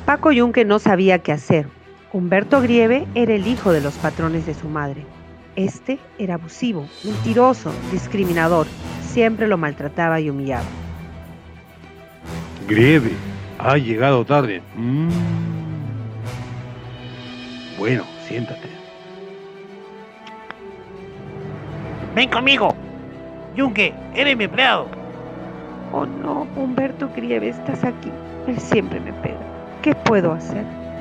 Paco Yunque no sabía qué hacer. Humberto Grieve era el hijo de los patrones de su madre. Este era abusivo, mentiroso, discriminador. Siempre lo maltrataba y humillaba. Grieve, ha llegado tarde. Bueno, siéntate. Ven conmigo. Yunque, eres mi empleado. Oh no, Humberto Grieve, estás aquí. Él siempre me pega. ¿Qué puedo hacer?